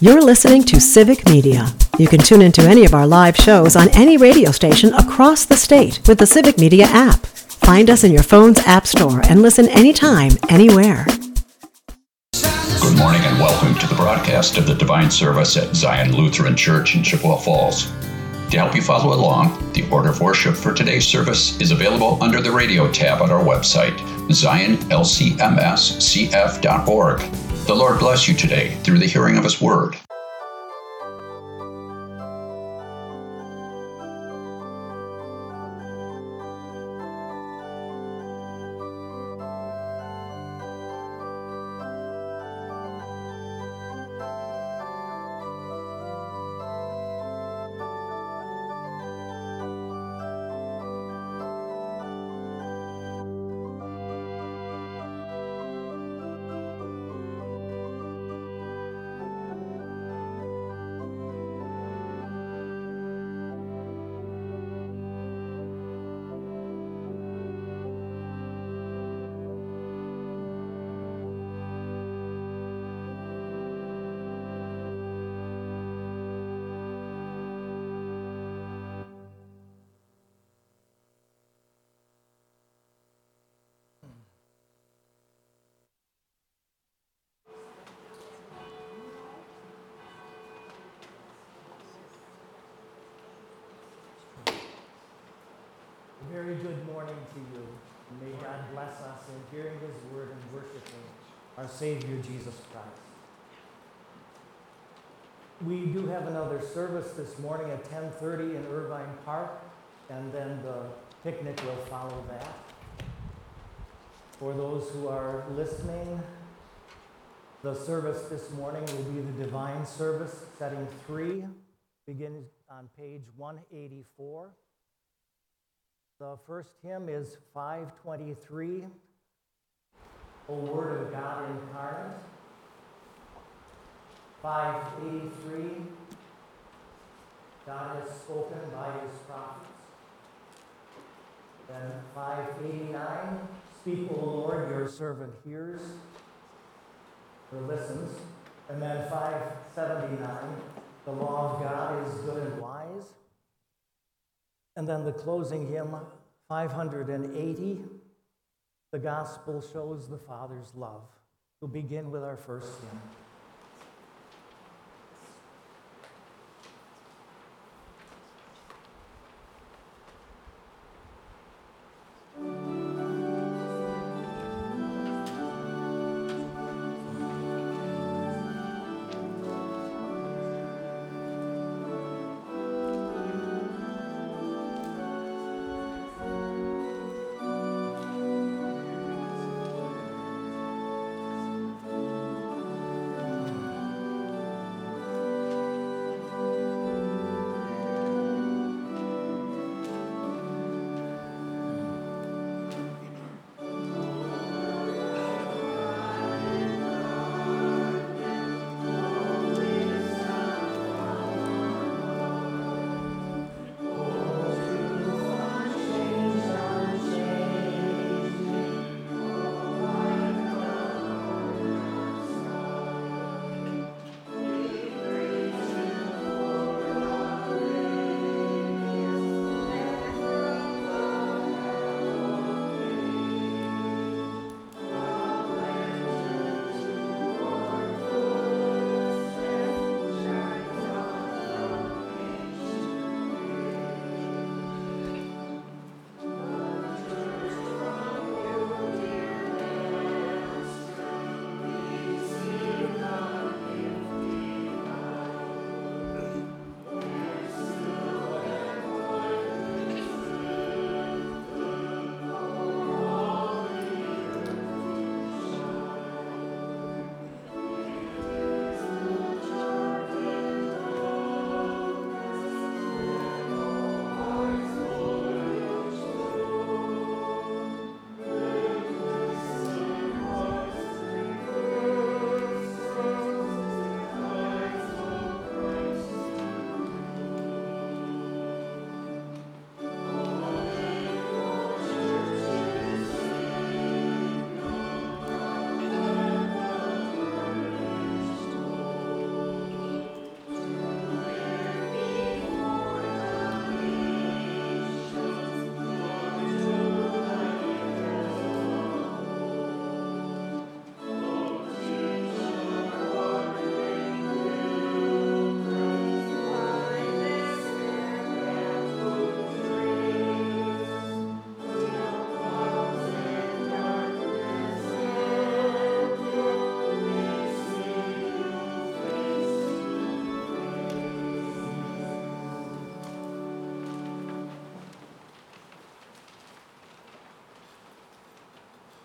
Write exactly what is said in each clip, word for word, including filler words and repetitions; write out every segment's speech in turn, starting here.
You're listening to Civic Media. You can tune into any of our live shows on any radio station across the state with the Civic Media app. Find us in your phone's app store and listen anytime, anywhere. Good morning and welcome to the broadcast of the Divine Service at Zion Lutheran Church in Chippewa Falls. To help you follow along, the order of worship for today's service is available under the radio tab on our website, zion l c m s c f dot org. The Lord bless you today through the hearing of His Word. Very good morning to you. May God bless us in hearing His word and worshiping our Savior Jesus Christ. We do have another service this morning at ten thirty in Irvine Park, and then the picnic will follow that. For those who are listening, the service this morning will be the Divine Service, setting three, begins on page one eighty-four. The first hymn is five twenty-three, O Word of God Incarnate. five eighty-three, God has spoken by His prophets. Then five eighty-nine, Speak, O Lord, your servant hears or listens. And then five seventy-nine, The law of God is good and wise. And then the closing hymn, five eighty, The Gospel Shows the Father's Love. We'll begin with our first hymn.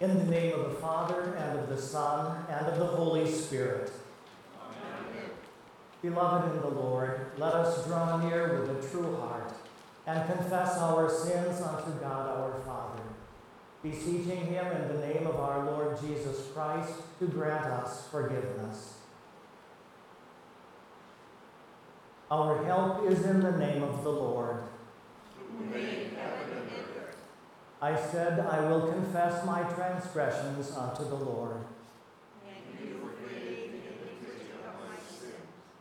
In the name of the Father, and of the Son, and of the Holy Spirit. Amen. Beloved in the Lord, let us draw near with a true heart and confess our sins unto God our Father, beseeching him in the name of our Lord Jesus Christ to grant us forgiveness. Our help is in the name of the Lord. Who made heaven and earth. I said, I will confess my transgressions unto the Lord. And you forgave the iniquity of my sins.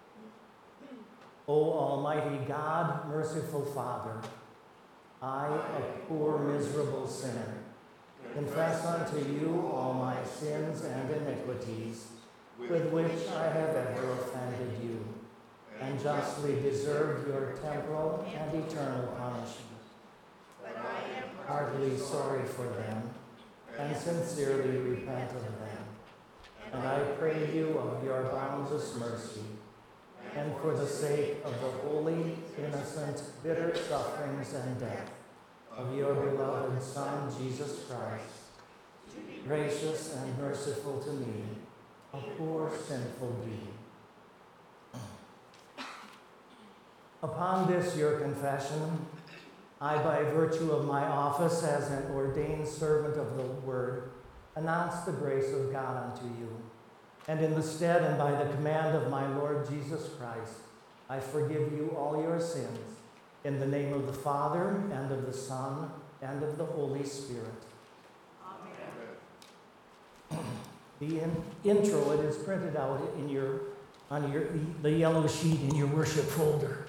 O Almighty God, merciful Father, I, a poor, miserable sinner, confess unto you all my sins and iniquities, with which I have ever offended you, and justly deserved your temporal and eternal punishment. But I am Heartily sorry for them, and sincerely repent of them. And I pray you of your boundless mercy, and for the sake of the holy, innocent, bitter sufferings and death of your beloved Son, Jesus Christ, gracious and merciful to me, a poor, sinful being. Upon this your confession, I, by virtue of my office as an ordained servant of the Word, announce the grace of God unto you. And in the stead and by the command of my Lord Jesus Christ, I forgive you all your sins, in the name of the Father, and of the Son, and of the Holy Spirit. Amen. The in, intro, it is printed out in your, on your, the yellow sheet in your worship folder.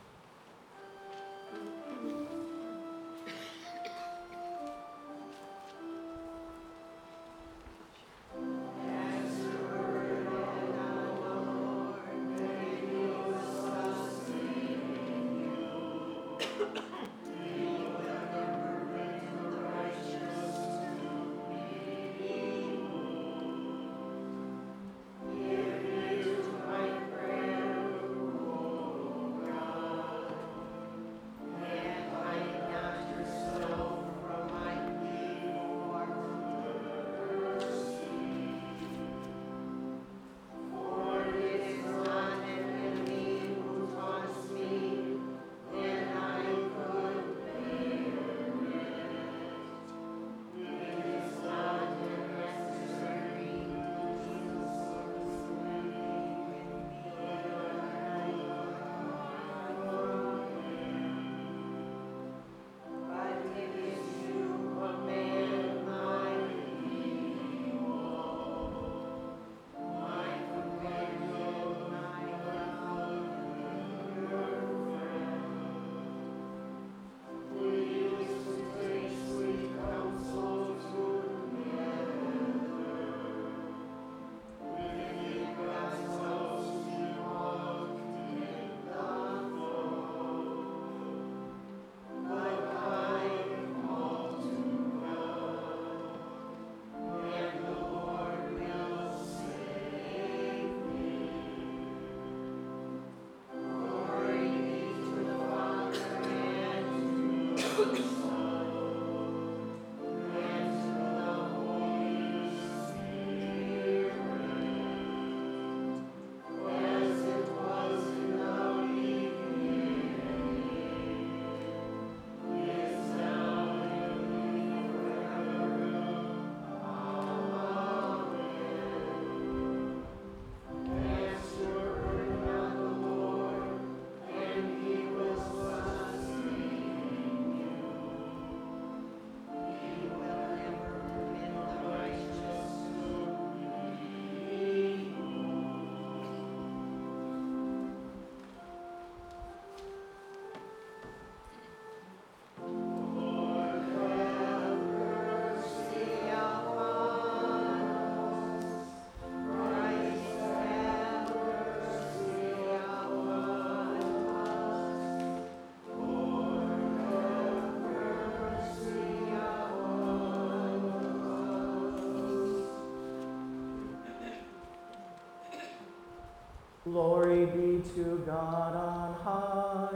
Glory be to God on high.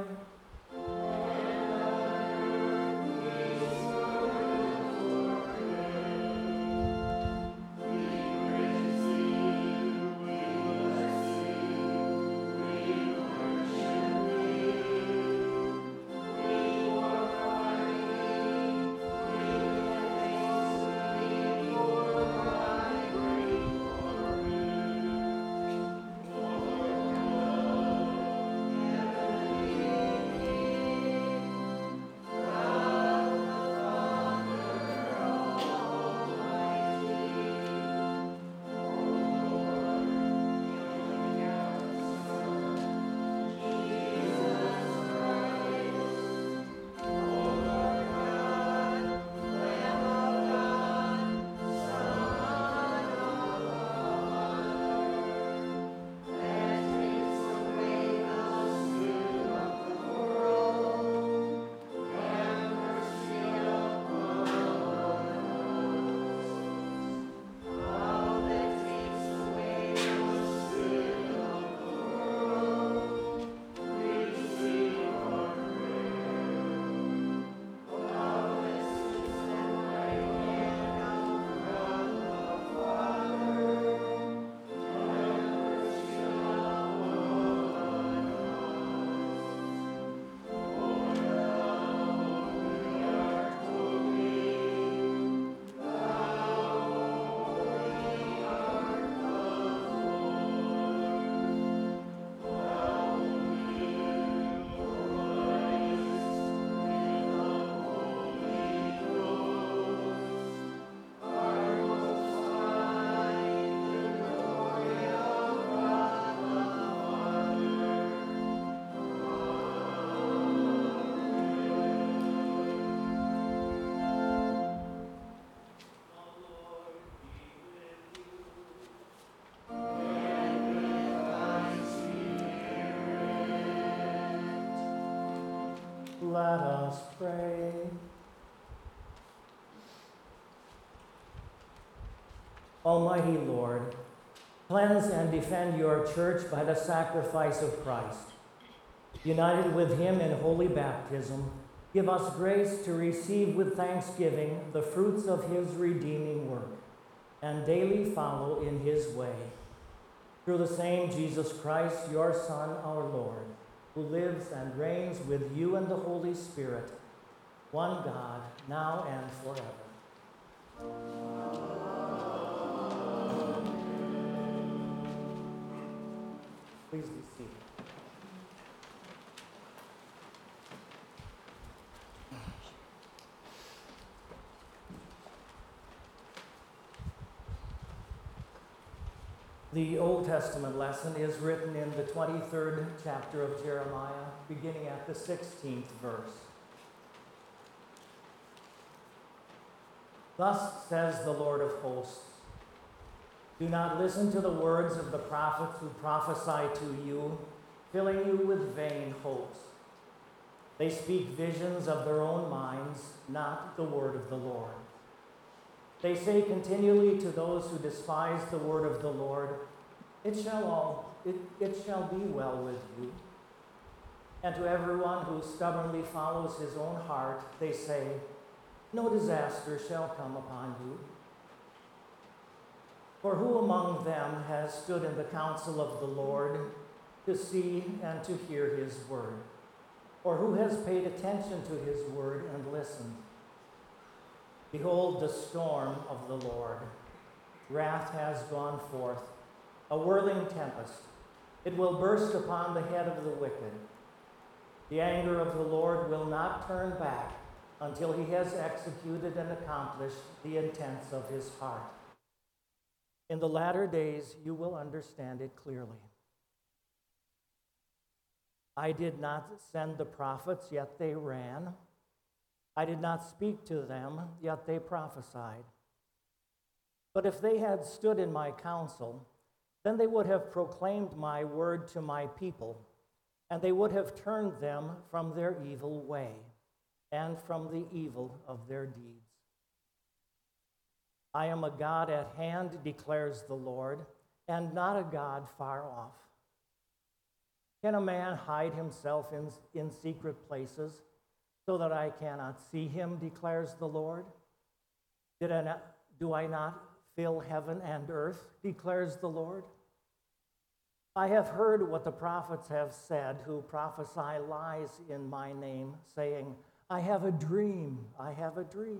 Let us pray. Almighty Lord, cleanse and defend your church by the sacrifice of Christ. United with him in holy baptism, give us grace to receive with thanksgiving the fruits of his redeeming work, and daily follow in his way. Through the same Jesus Christ, your Son, our Lord, who lives and reigns with you and the Holy Spirit, one God, now and forever. Please be seated. The Old Testament lesson is written in the twenty-third chapter of Jeremiah, beginning at the sixteenth verse. Thus says the Lord of hosts, do not listen to the words of the prophets who prophesy to you, filling you with vain hopes. They speak visions of their own minds, not the word of the Lord. They say continually to those who despise the word of the Lord, it shall all, it, it shall be well with you. And to everyone who stubbornly follows his own heart, they say, no disaster shall come upon you. For who among them has stood in the counsel of the Lord to see and to hear his word? Or who has paid attention to his word and listened? Behold the storm of the Lord. Wrath has gone forth, a whirling tempest. It will burst upon the head of the wicked. The anger of the Lord will not turn back until he has executed and accomplished the intents of his heart. In the latter days you will understand it clearly. I did not send the prophets, yet they ran. I did not speak to them, yet they prophesied. But if they had stood in my counsel, then they would have proclaimed my word to my people, and they would have turned them from their evil way and from the evil of their deeds. I am a God at hand, declares the Lord, and not a God far off. Can a man hide himself in, in secret places so that I cannot see him, declares the Lord? Did I not, do I not fill heaven and earth, declares the Lord? I have heard what the prophets have said who prophesy lies in my name, saying, I have a dream, I have a dream.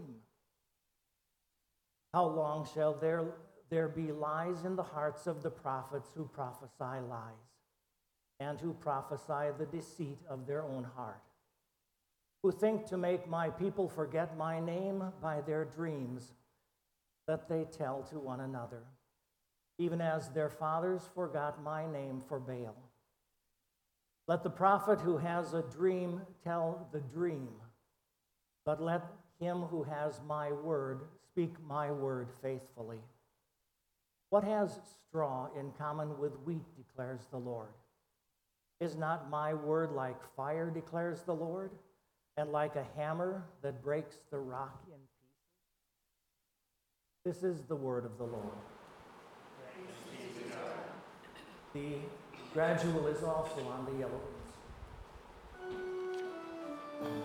How long shall there, there be lies in the hearts of the prophets who prophesy lies, and who prophesy the deceit of their own heart, who think to make my people forget my name by their dreams that they tell to one another, even as their fathers forgot my name for Baal. Let the prophet who has a dream tell the dream, but let him who has my word speak my word faithfully. What has straw in common with wheat, declares the Lord? Is not my word like fire, declares the Lord, and like a hammer that breaks the rock in pieces? This is the word of the Lord. The gradual is also on the yellow ones.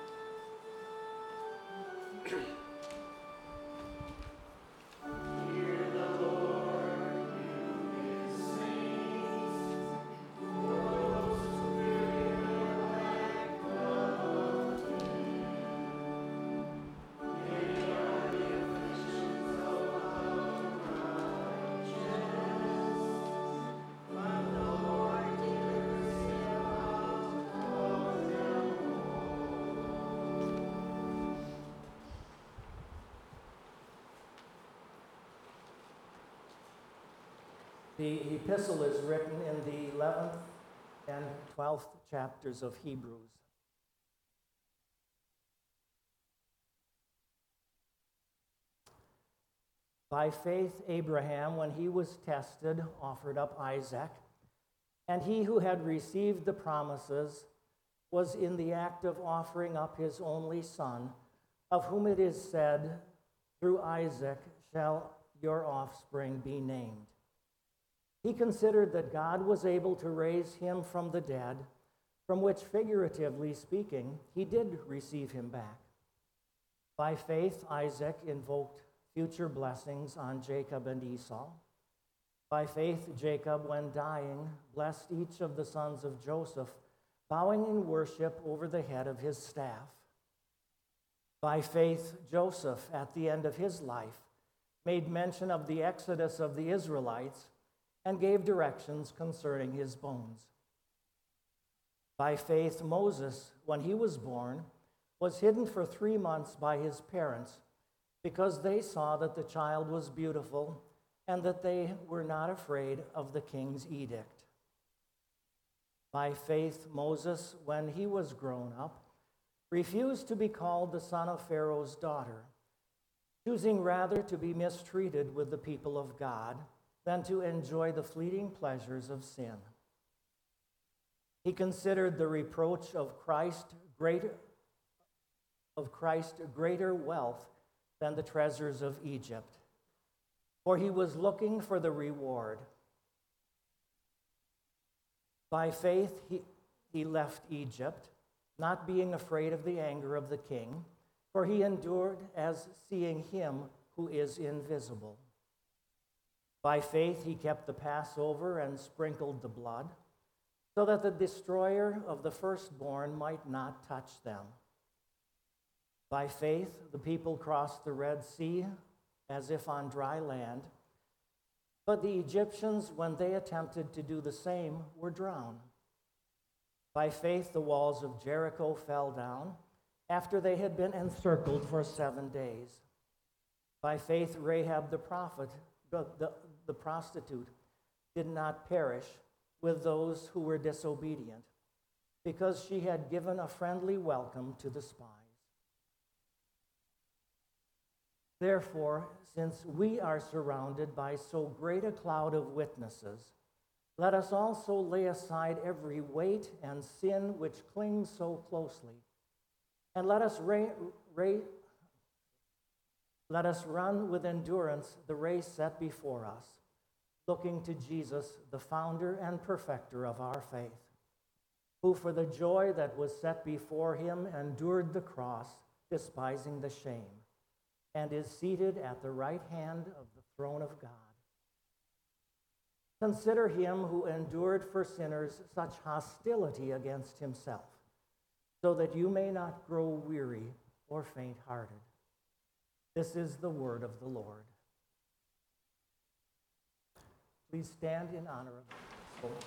The epistle is written in the eleventh and twelfth chapters of Hebrews. By faith, Abraham, when he was tested, offered up Isaac, and he who had received the promises was in the act of offering up his only son, of whom it is said, "Through Isaac shall your offspring be named." He considered that God was able to raise him from the dead, from which, figuratively speaking, he did receive him back. By faith, Isaac invoked future blessings on Jacob and Esau. By faith, Jacob, when dying, blessed each of the sons of Joseph, bowing in worship over the head of his staff. By faith, Joseph, at the end of his life, made mention of the exodus of the Israelites and gave directions concerning his bones. By faith, Moses, when he was born, was hidden for three months by his parents because they saw that the child was beautiful and that they were not afraid of the king's edict. By faith, Moses, when he was grown up, refused to be called the son of Pharaoh's daughter, choosing rather to be mistreated with the people of God than to enjoy the fleeting pleasures of sin. He considered the reproach of Christ greater, of Christ greater wealth than the treasures of Egypt, for he was looking for the reward. By faith, he, he left Egypt, not being afraid of the anger of the king, for he endured as seeing him who is invisible. By faith, he kept the Passover and sprinkled the blood, so that the destroyer of the firstborn might not touch them. By faith, the people crossed the Red Sea as if on dry land, but the Egyptians, when they attempted to do the same, were drowned. By faith, the walls of Jericho fell down after they had been encircled for seven days. By faith, Rahab the prophet, the, the, the prostitute, did not perish with those who were disobedient, because she had given a friendly welcome to the spies. Therefore, since we are surrounded by so great a cloud of witnesses, let us also lay aside every weight and sin which clings so closely, and let us ra- ra- let us run with endurance the race set before us, looking to Jesus, the founder and perfecter of our faith, who for the joy that was set before him endured the cross, despising the shame, and is seated at the right hand of the throne of God. Consider him who endured for sinners such hostility against himself, so that you may not grow weary or faint-hearted. This is the word of the Lord. Please stand in honor of the gospel.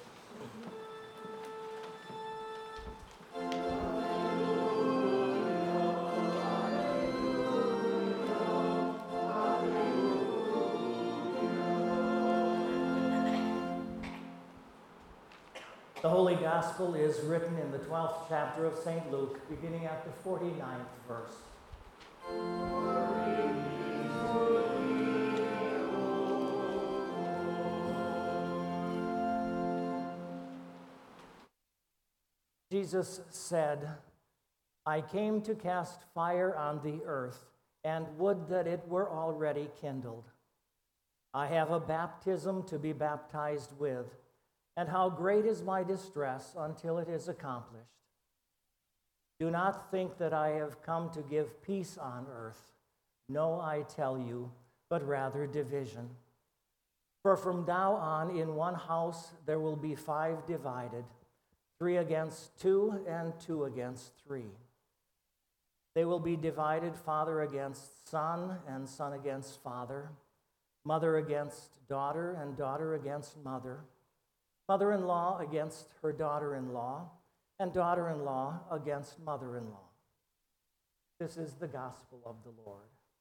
The Holy Gospel is written in the twelfth chapter of Saint Luke, beginning at the forty-ninth verse. Jesus said, "I came to cast fire on the earth, and would that it were already kindled. I have a baptism to be baptized with, and how great is my distress until it is accomplished. Do not think that I have come to give peace on earth. No, I tell you, but rather division. For from now on in one house there will be five divided, three against two and two against three. They will be divided, father against son and son against father, mother against daughter and daughter against mother, mother-in-law against her daughter-in-law, and daughter-in-law against mother-in-law." This is the gospel of the Lord.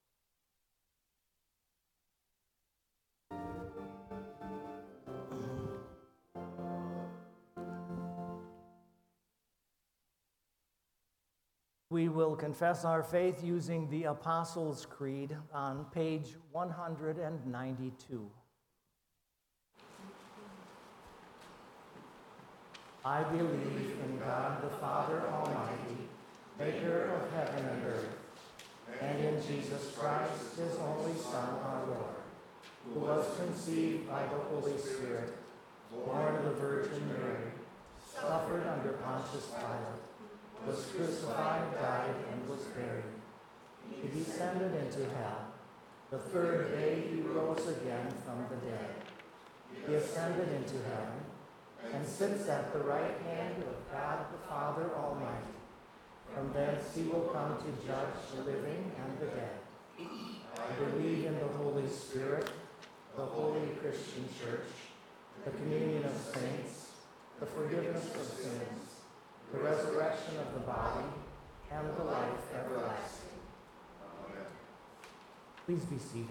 We will confess our faith using the Apostles' Creed on page one hundred ninety-two. I believe in God the Father Almighty, maker of heaven and earth, and in Jesus Christ, his only Son, our Lord, who was conceived by the Holy Spirit, born of the Virgin Mary, suffered under Pontius Pilate, was crucified, died, and was buried. He descended into hell. The third day he rose again from the dead. He ascended into heaven and sits at the right hand of God the Father Almighty. From thence he will come to judge the living and the dead. I believe in the Holy Spirit, the holy Christian church, the communion of saints, the forgiveness of sins, the resurrection of the body, and the life everlasting. Amen. Please be seated.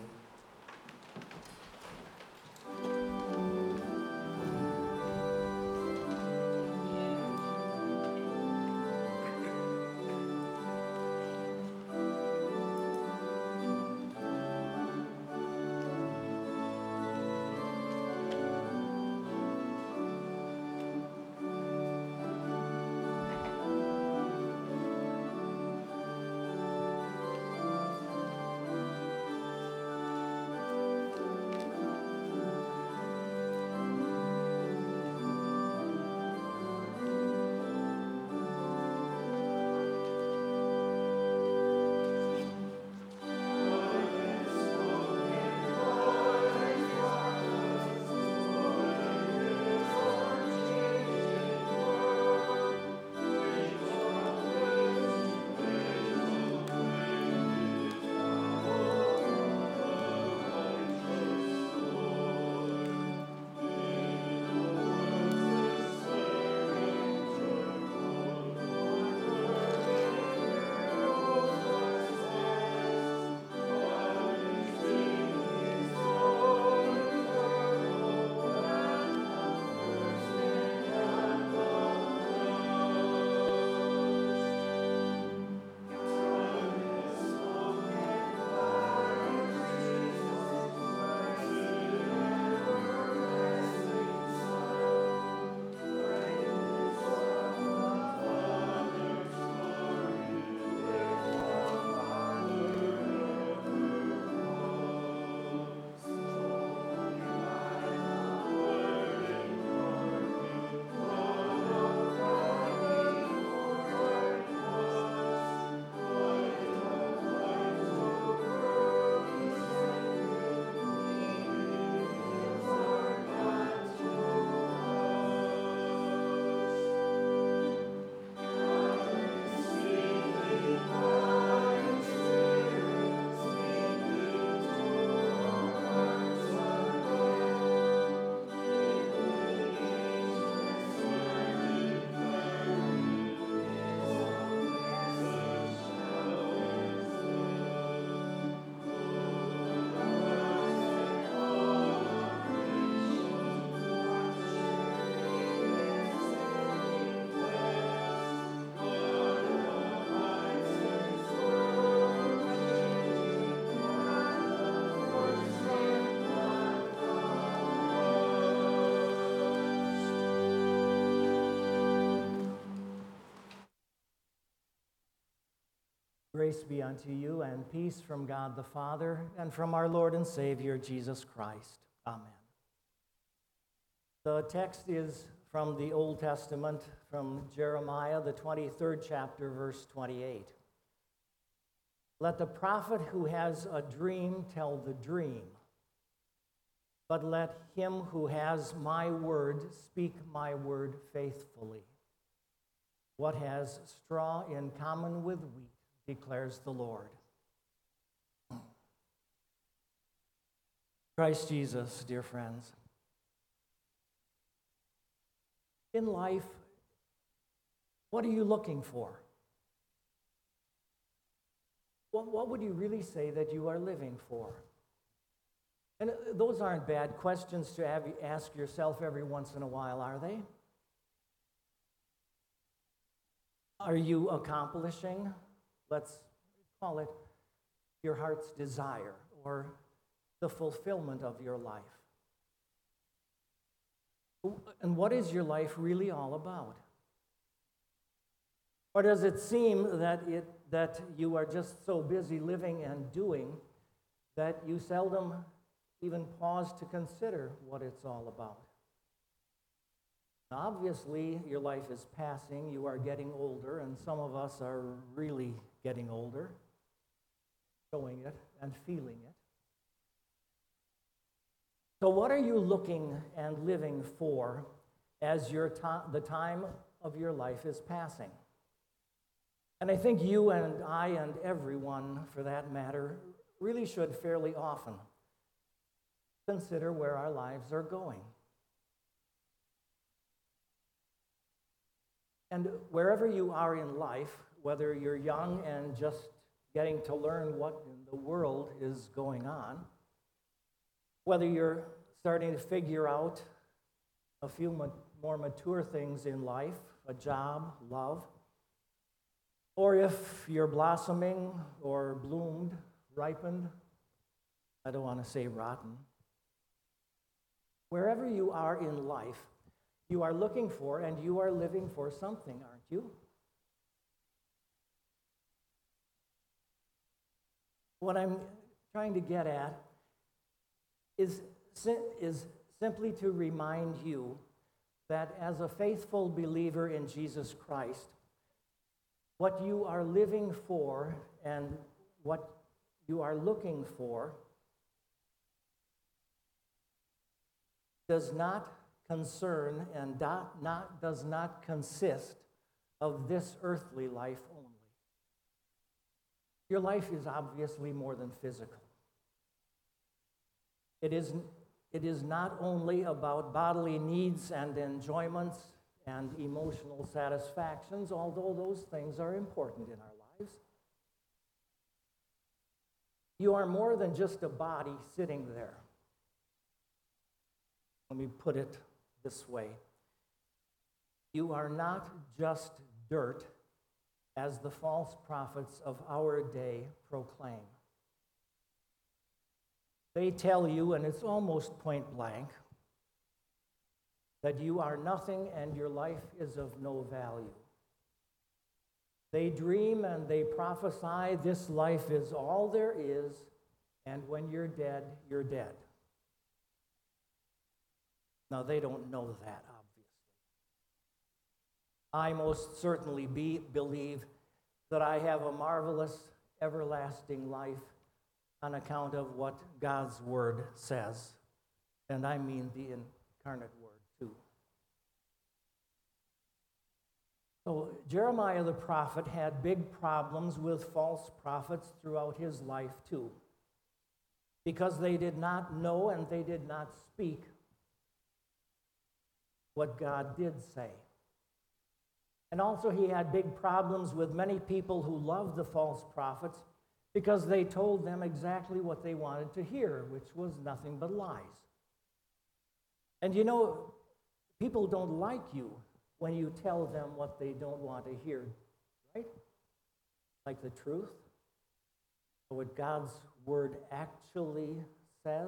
Grace be unto you, and peace from God the Father, and from our Lord and Savior, Jesus Christ. Amen. The text is from the Old Testament, from Jeremiah, the twenty-third chapter, verse twenty-eight. Let the prophet who has a dream tell the dream, but let him who has my word speak my word faithfully. What has straw in common with wheat, declares the Lord. Christ Jesus, dear friends, in life, what are you looking for? What, what would you really say that you are living for? And those aren't bad questions to have, ask yourself every once in a while, are they? Are you accomplishing, let's call it, your heart's desire or the fulfillment of your life? And what is your life really all about? Or does it seem that it that you are just so busy living and doing that you seldom even pause to consider what it's all about? Now, obviously, your life is passing, you are getting older, and some of us are really getting older, showing it and feeling it. So what are you looking and living for as your to- the time of your life is passing? And I think you and I and everyone, for that matter, really should fairly often consider where our lives are going. And wherever you are in life, whether you're young and just getting to learn what in the world is going on, whether you're starting to figure out a few ma- more mature things in life, a job, love, or if you're blossoming or bloomed, ripened, I don't want to say rotten. Wherever you are in life, you are looking for and you are living for something, aren't you? What I'm trying to get at is, is simply to remind you that as a faithful believer in Jesus Christ, what you are living for and what you are looking for does not concern and not, not, does not consist of this earthly life only. Your life is obviously more than physical. It is, it is not only about bodily needs and enjoyments and emotional satisfactions, although those things are important in our lives. You are more than just a body sitting there. Let me put it this way. You are not just dirt, as the false prophets of our day proclaim. They tell you, and it's almost point blank, that you are nothing and your life is of no value. They dream and they prophesy this life is all there is, and when you're dead, you're dead. Now, they don't know that, obviously. I most certainly be, believe that I have a marvelous, everlasting life on account of what God's Word says, and I mean the incarnate Word, too. So Jeremiah the prophet had big problems with false prophets throughout his life, too, because they did not know and they did not speak what God did say. And also he had big problems with many people who loved the false prophets because they told them exactly what they wanted to hear, which was nothing but lies. And you know, people don't like you when you tell them what they don't want to hear, right? Like the truth, or what God's Word actually says.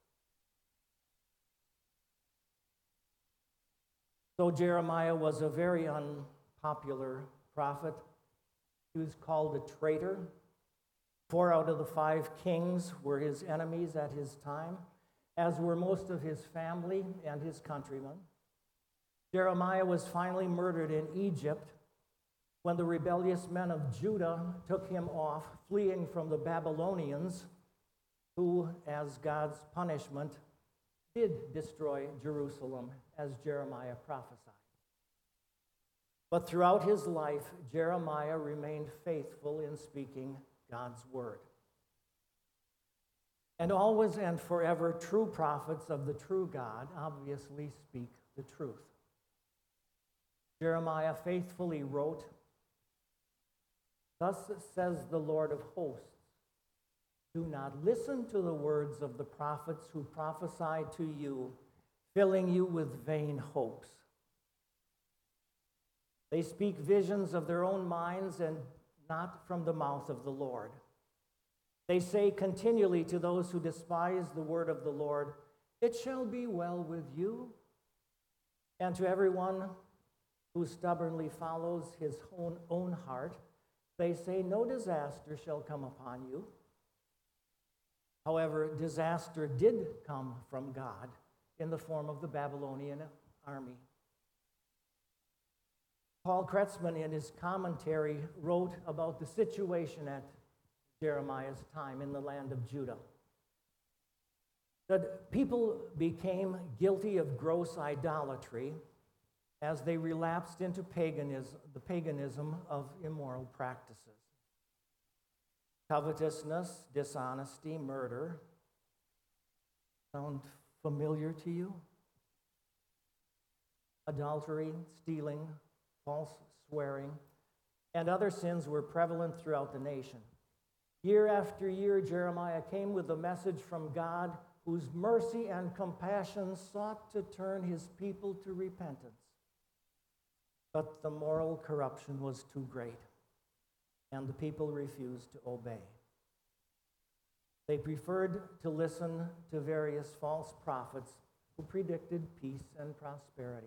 So Jeremiah was a very unpopular prophet. He was called a traitor. Four out of the five kings were his enemies at his time, as were most of his family and his countrymen. Jeremiah was finally murdered in Egypt when the rebellious men of Judah took him off, fleeing from the Babylonians, who, as God's punishment, did destroy Jerusalem, as Jeremiah prophesied. But throughout his life, Jeremiah remained faithful in speaking God's word. And always and forever, true prophets of the true God obviously speak the truth. Jeremiah faithfully wrote, "Thus says the Lord of hosts, do not listen to the words of the prophets who prophesy to you, filling you with vain hopes. They speak visions of their own minds and not from the mouth of the Lord. They say continually to those who despise the word of the Lord, 'It shall be well with you.' And to everyone who stubbornly follows his own, own heart, they say, no disaster shall come upon you. However, disaster did come from God in the form of the Babylonian army. Paul Kretzmann, in his commentary, wrote about the situation at Jeremiah's time in the land of Judah. That people became guilty of gross idolatry as they relapsed into paganism, the paganism of immoral practices. Covetousness, dishonesty, murder. Sound familiar to you? Adultery, stealing, false swearing, and other sins were prevalent throughout the nation. Year after year, Jeremiah came with a message from God, whose mercy and compassion sought to turn his people to repentance. But the moral corruption was too great, and the people refused to obey. They preferred to listen to various false prophets who predicted peace and prosperity.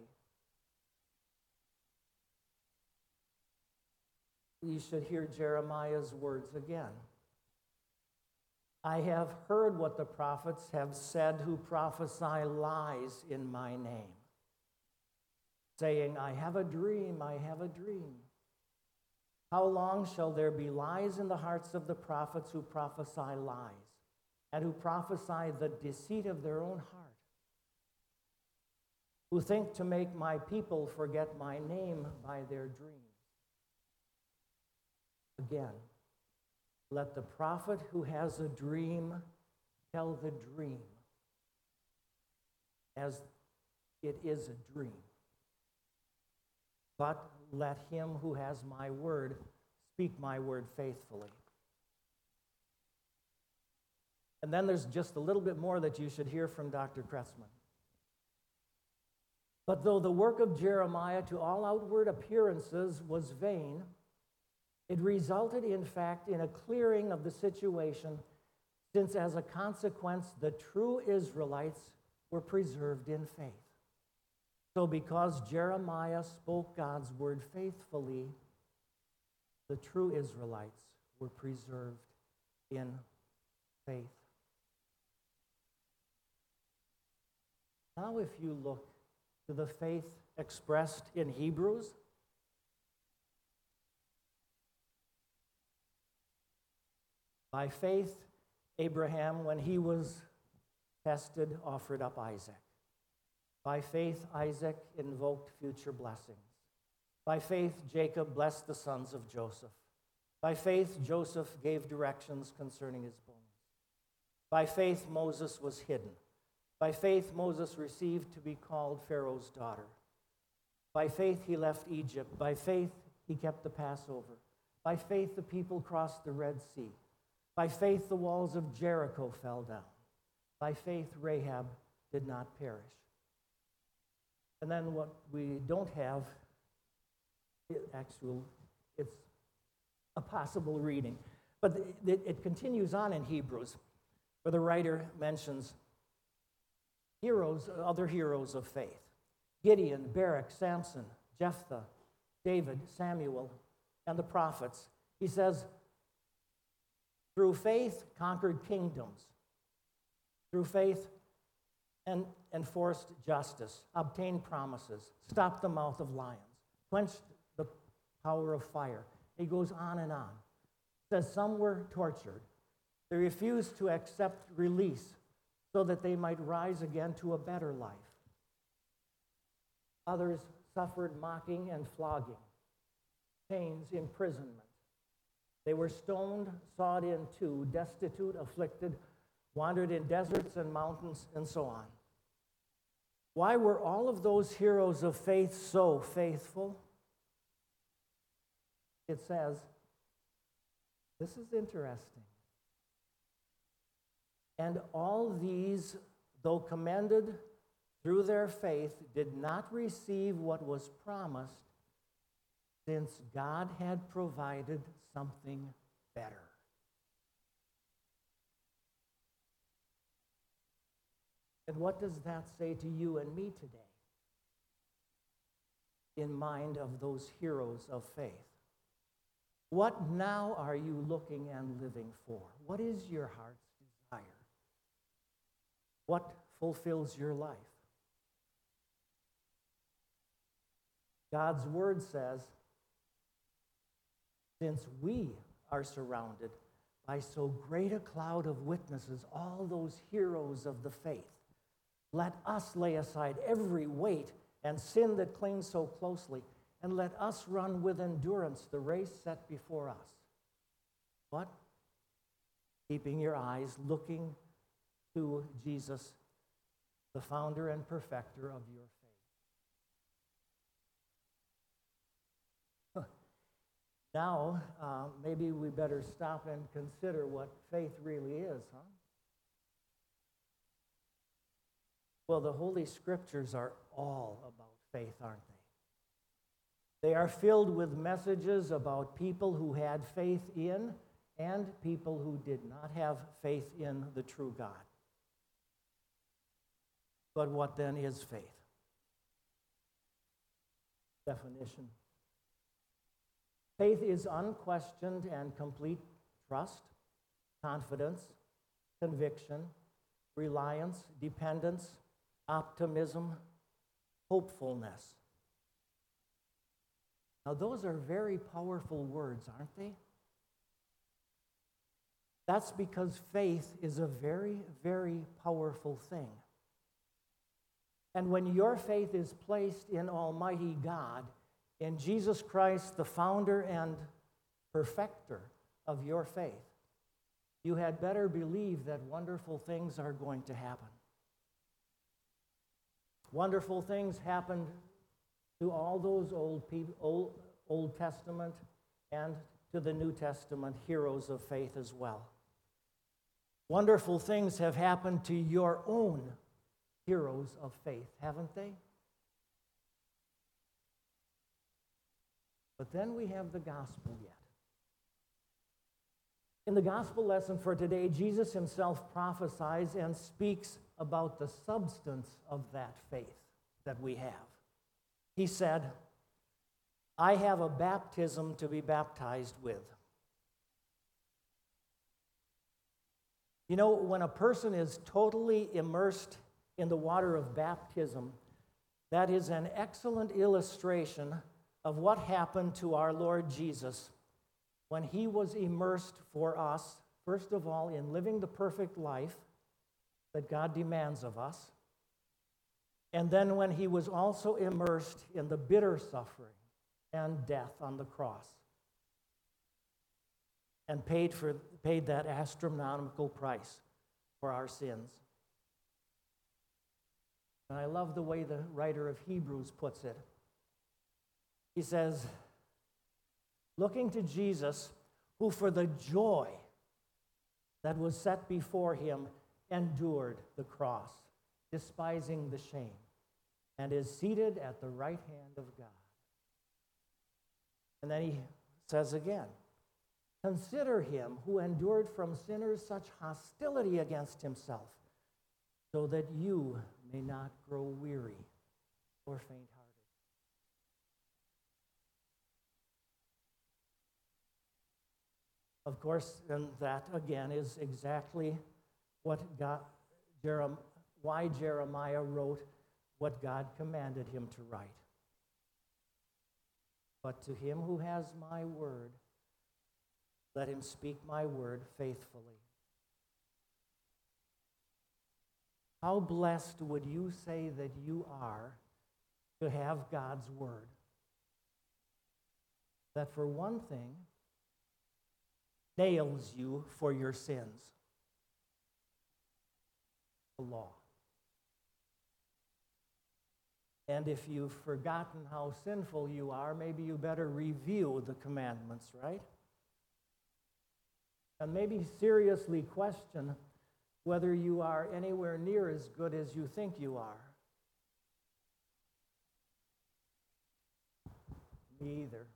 You should hear Jeremiah's words again. I have heard what the prophets have said who prophesy lies in my name, saying, I have a dream, I have a dream. How long shall there be lies in the hearts of the prophets who prophesy lies, and who prophesy the deceit of their own heart, who think to make my people forget my name by their dreams? Again, let the prophet who has a dream tell the dream as it is a dream. But let him who has my word speak my word faithfully. And then there's just a little bit more that you should hear from Doctor Kretzmann. But though the work of Jeremiah to all outward appearances was vain, it resulted, in fact, in a clearing of the situation, since as a consequence, the true Israelites were preserved in faith. So because Jeremiah spoke God's word faithfully, the true Israelites were preserved in faith. Now if you look to the faith expressed in Hebrews, by faith, Abraham, when he was tested, offered up Isaac. By faith, Isaac invoked future blessings. By faith, Jacob blessed the sons of Joseph. By faith, Joseph gave directions concerning his bones. By faith, Moses was hidden. By faith, Moses received to be called Pharaoh's daughter. By faith, he left Egypt. By faith, he kept the Passover. By faith, the people crossed the Red Sea. By faith, the walls of Jericho fell down. By faith, Rahab did not perish. And then what we don't have, it actually, it's a possible reading. But it, it continues on in Hebrews, where the writer mentions heroes, other heroes of faith. Gideon, Barak, Samson, Jephthah, David, Samuel, and the prophets. He says, through faith, conquered kingdoms. Through faith, and enforced justice, obtained promises, stopped the mouth of lions, quenched the power of fire. He goes on and on. It says some were tortured. They refused to accept release so that they might rise again to a better life. Others suffered mocking and flogging, chains, imprisonment. They were stoned, sawed in two, destitute, afflicted, wandered in deserts and mountains, and so on. Why were all of those heroes of faith so faithful? It says, this is interesting. And all these, though commended through their faith, did not receive what was promised, since God had provided something better. And what does that say to you and me today? in mind of those heroes of faith. What now are you looking and living for? What is your heart's desire? What fulfills your life? God's word says, since we are surrounded by so great a cloud of witnesses, all those heroes of the faith, let us lay aside every weight and sin that clings so closely, and let us run with endurance the race set before us. What? Keeping your eyes looking to Jesus, the founder and perfecter of your faith. Now, uh, maybe we better stop and consider what faith really is, huh? Well, the Holy Scriptures are all about faith, aren't they? They are filled with messages about people who had faith in and people who did not have faith in the true God. But what then is faith? Definition. Faith is unquestioned and complete trust, confidence, conviction, reliance, dependence, optimism, hopefulness. Now, those are very powerful words, aren't they? That's because faith is a very, very powerful thing. And when your faith is placed in Almighty God, in Jesus Christ, the founder and perfecter of your faith, you had better believe that wonderful things are going to happen. Wonderful things happened to all those old, people, old, Old Testament and to the New Testament heroes of faith as well. Wonderful things have happened to your own heroes of faith, haven't they? But then we have the gospel yet. In the gospel lesson for today, Jesus himself prophesies and speaks about the substance of that faith that we have. He said, I have a baptism to be baptized with. You know, when a person is totally immersed in the water of baptism, that is an excellent illustration of what happened to our Lord Jesus when he was immersed for us, first of all, in living the perfect life that God demands of us, and then when he was also immersed in the bitter suffering and death on the cross and paid for paid that astronomical price for our sins. And I love the way the writer of Hebrews puts it. He says, looking to Jesus, who for the joy that was set before him endured the cross, despising the shame, and is seated at the right hand of God. And then he says again, consider him who endured from sinners such hostility against himself, so that you may not grow weary or faint-hearted. Of course, and that again is exactly what God, Jeremiah, why Jeremiah wrote what God commanded him to write. But to him who has my word, let him speak my word faithfully. How blessed would you say that you are to have God's word? That for one thing, nails you for your sins. The law. And if you've forgotten how sinful you are, maybe you better review the commandments, right? And maybe seriously question whether you are anywhere near as good as you think you are. Me either.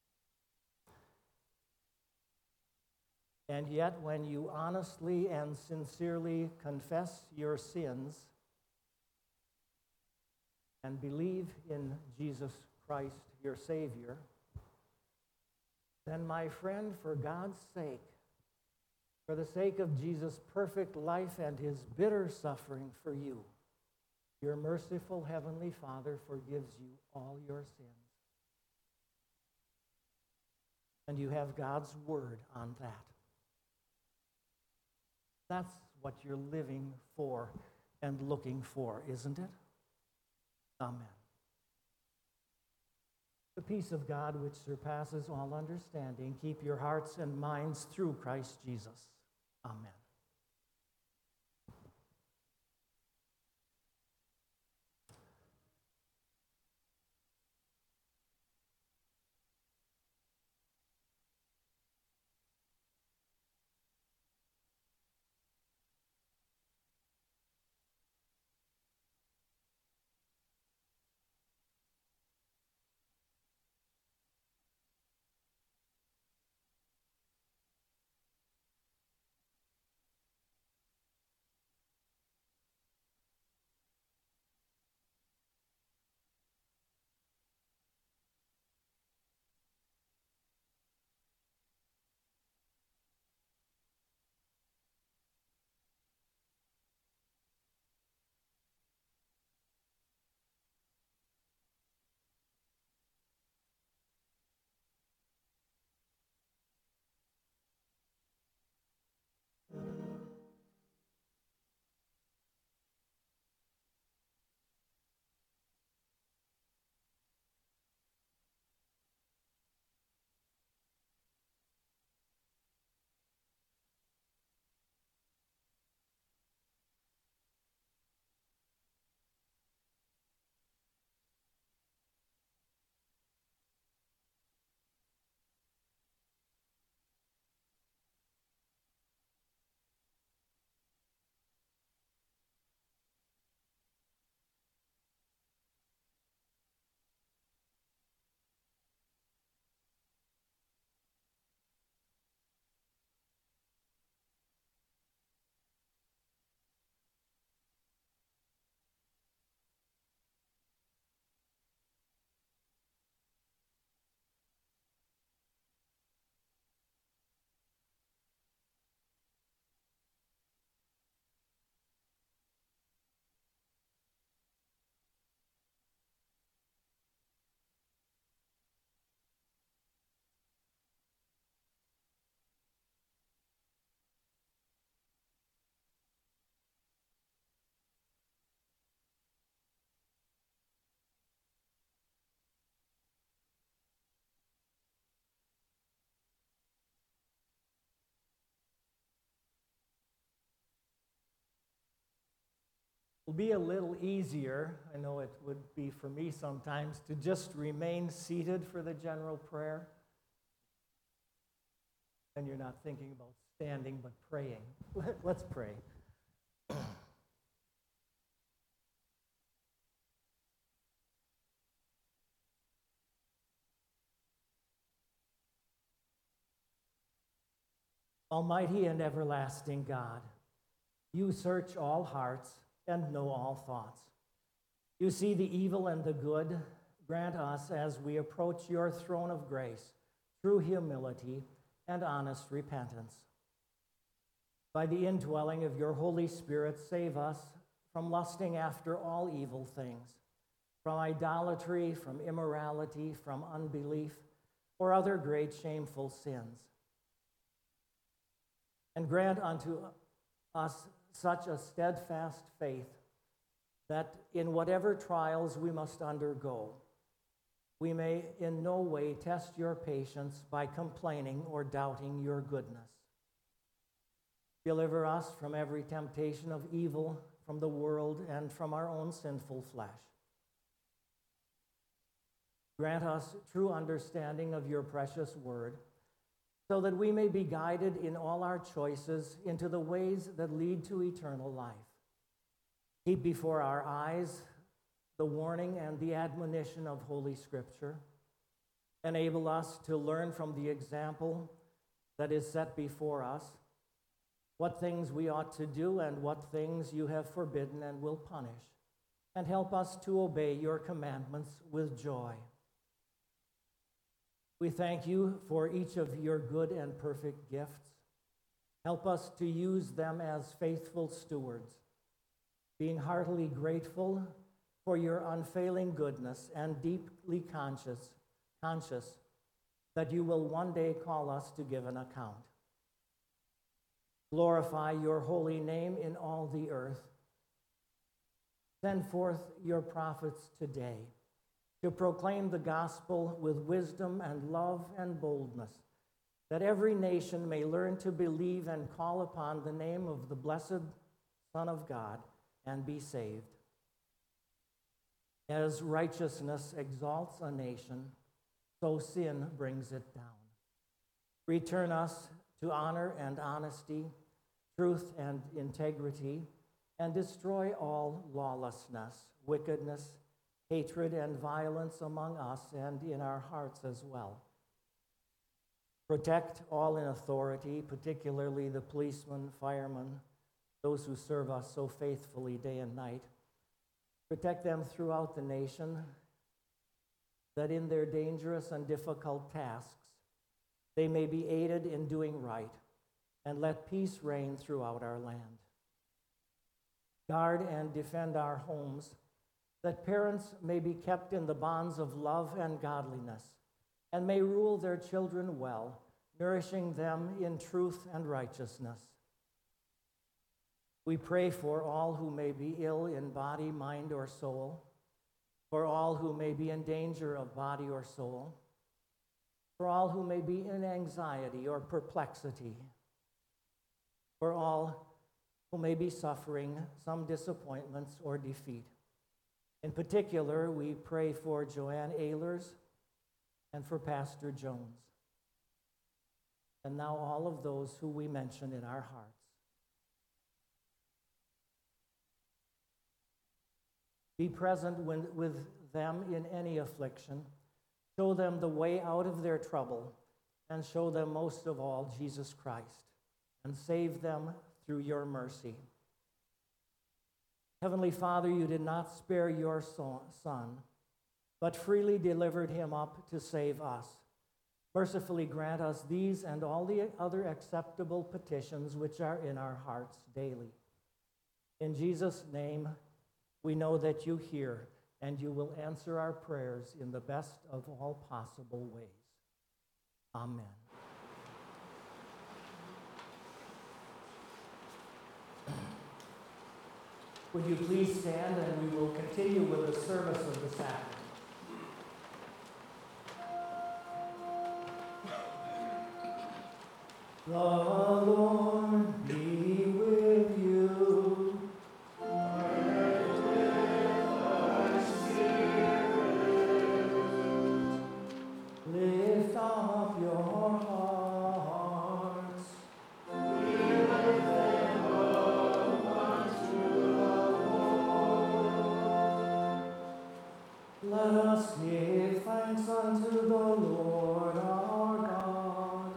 And yet, when you honestly and sincerely confess your sins and believe in Jesus Christ, your Savior, then, my friend, for God's sake, for the sake of Jesus' perfect life and his bitter suffering for you, your merciful Heavenly Father forgives you all your sins. And you have God's word on that. That's what you're living for and looking for, isn't it? Amen. The peace of God, which surpasses all understanding, keep your hearts and minds through Christ Jesus. Amen. Will be a little easier, I know it would be for me sometimes, to just remain seated for the general prayer. And you're not thinking about standing, but praying. Let's pray. Almighty and everlasting God, you search all hearts and know all thoughts. You see the evil and the good. Grant us, as we approach your throne of grace, true humility and honest repentance. By the indwelling of your Holy Spirit, save us from lusting after all evil things, from idolatry, from immorality, from unbelief, or other great shameful sins. And grant unto us such a steadfast faith that in whatever trials we must undergo, we may in no way test your patience by complaining or doubting your goodness. Deliver us from every temptation of evil, from the world, and from our own sinful flesh. Grant us true understanding of your precious word, so that we may be guided in all our choices into the ways that lead to eternal life. Keep before our eyes the warning and the admonition of Holy Scripture. Enable us to learn from the example that is set before us what things we ought to do and what things you have forbidden and will punish. And help us to obey your commandments with joy. We thank you for each of your good and perfect gifts. Help us to use them as faithful stewards, being heartily grateful for your unfailing goodness and deeply conscious, conscious that you will one day call us to give an account. Glorify your holy name in all the earth. Send forth your prophets today to proclaim the gospel with wisdom and love and boldness, that every nation may learn to believe and call upon the name of the blessed Son of God and be saved. As righteousness exalts a nation, so sin brings it down. Return us to honor and honesty, truth and integrity, and destroy all lawlessness, wickedness, hatred, and violence among us and in our hearts as well. Protect all in authority, particularly the policemen, firemen, those who serve us so faithfully day and night. Protect them throughout the nation, that in their dangerous and difficult tasks, they may be aided in doing right, and let peace reign throughout our land. Guard and defend our homes, that parents may be kept in the bonds of love and godliness, and may rule their children well, nourishing them in truth and righteousness. We pray for all who may be ill in body, mind, or soul, for all who may be in danger of body or soul, for all who may be in anxiety or perplexity, for all who may be suffering some disappointments or defeat. In particular, we pray for Joanne Ehlers and for Pastor Jones, and now all of those who we mention in our hearts. Be present when, with them in any affliction. Show them the way out of their trouble, and show them most of all Jesus Christ, and save them through your mercy. Heavenly Father, you did not spare your Son, but freely delivered him up to save us. Mercifully grant us these and all the other acceptable petitions which are in our hearts daily. In Jesus' name, we know that you hear, and you will answer our prayers in the best of all possible ways. Amen. Would you please stand, and we will continue with the service of the sacrament. The Lord be with you. And with thy spirit. Lift up your hearts. We lift them up unto the Lord. Let us give thanks unto the Lord our God.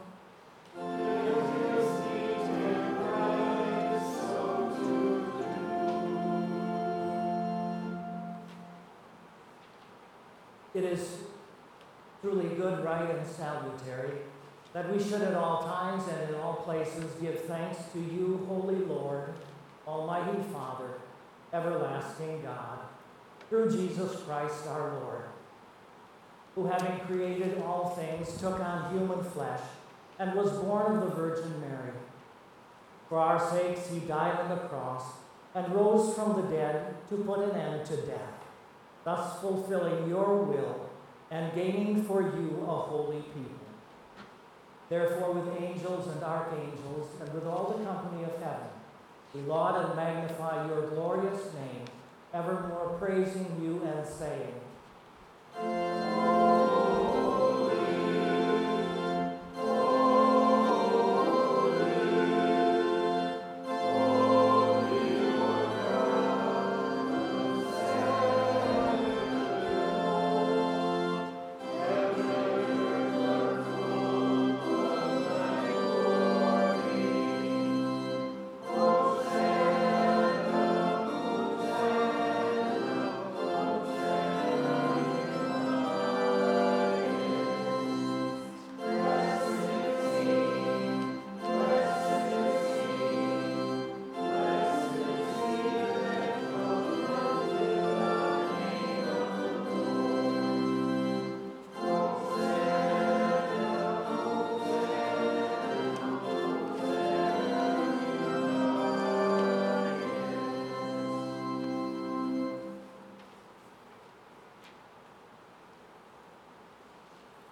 It is truly good, right, and salutary that we should at all times and in all places give thanks to you, Holy Lord, Almighty Father, everlasting God, through Jesus Christ our Lord, who having created all things took on human flesh and was born of the Virgin Mary. For our sakes he died on the cross and rose from the dead to put an end to death, thus fulfilling your will and gaining for you a holy people. Therefore, with angels and archangels and with all the company of heaven, we laud and magnify your glorious name, evermore praising you and saying,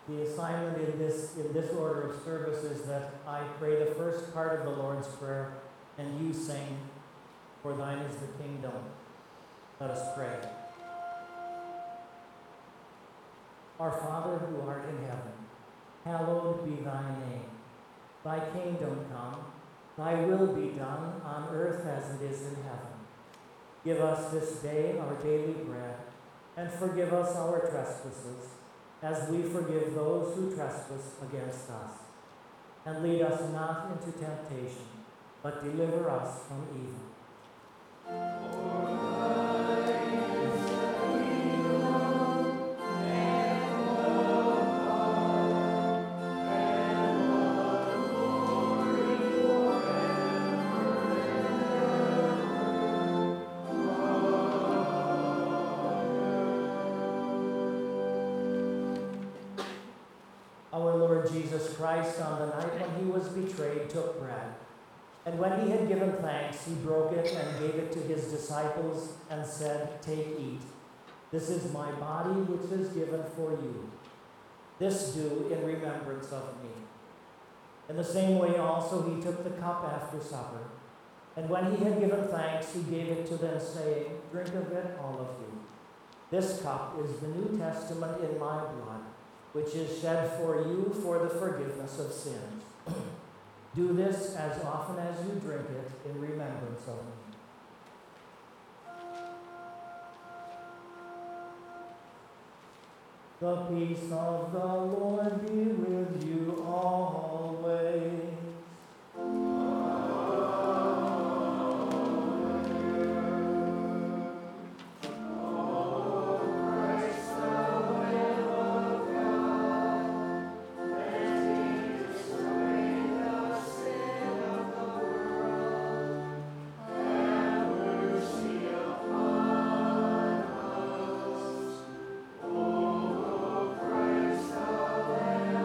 The assignment in this, in this order of service is that I pray the first part of the Lord's Prayer and you sing, "For thine is the kingdom." Let us pray. Our Father who art in heaven, hallowed be thy name. Thy kingdom come, thy will be done on earth as it is in heaven. Give us this day our daily bread, and forgive us our trespasses, as we forgive those who trespass against us. And lead us not into temptation, but deliver us from evil. Our Lord Jesus Christ, on the night when he was betrayed, took bread. And when he had given thanks, he broke it and gave it to his disciples and said, "Take, eat. This is my body, which is given for you. This do in remembrance of me." In the same way also he took the cup after supper. And when he had given thanks, he gave it to them, saying, "Drink of it, all of you. This cup is the New Testament in my blood, which is shed for you for the forgiveness of sins. Do this as often as you drink it in remembrance of me." The peace of the Lord be with you always. Christ, our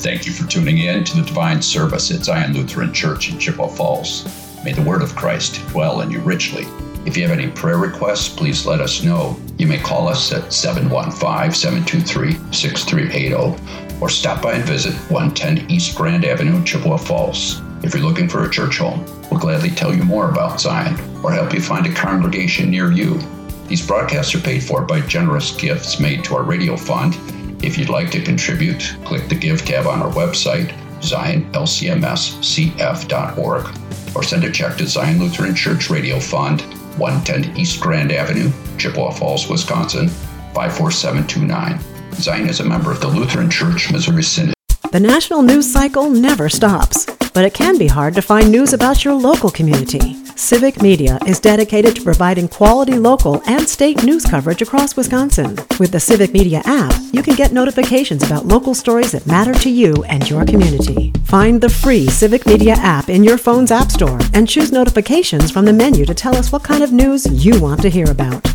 Thank you for tuning in to the Divine Service at Zion Lutheran Church in Chippewa Falls. May the word of Christ dwell in you richly. If you have any prayer requests, please let us know. You may call us at seven one five, seven two three, six three eight zero or stop by and visit one ten East Grand Avenue in Chippewa Falls. If you're looking for a church home, we'll gladly tell you more about Zion or help you find a congregation near you. These broadcasts are paid for by generous gifts made to our radio fund. If you'd like to contribute, click the Give tab on our website, zion l c m s c f dot org, or send a check to Zion Lutheran Church Radio Fund, one ten East Grand Avenue, Chippewa Falls, Wisconsin, five four seven two nine. Zion is a member of the Lutheran Church Missouri Synod. The national news cycle never stops, but it can be hard to find news about your local community. Civic Media is dedicated to providing quality local and state news coverage across Wisconsin. With the Civic Media app, you can get notifications about local stories that matter to you and your community. Find the free Civic Media app in your phone's app store and choose notifications from the menu to tell us what kind of news you want to hear about.